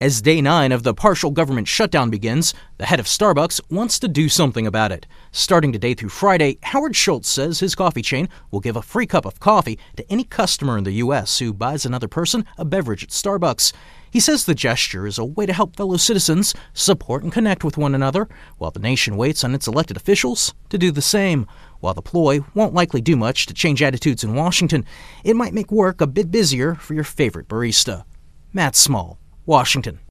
As day 9 of the partial government shutdown begins, the head of Starbucks wants to do something about it. Starting today through Friday, Howard Schultz says his coffee chain will give a free cup of coffee to any customer in the U.S. who buys another person a beverage at Starbucks. He says the gesture is a way to help fellow citizens support and connect with one another, while the nation waits on its elected officials to do the same. While the ploy won't likely do much to change attitudes in Washington, it might make work a bit busier for your favorite barista. Matt Small, Washington.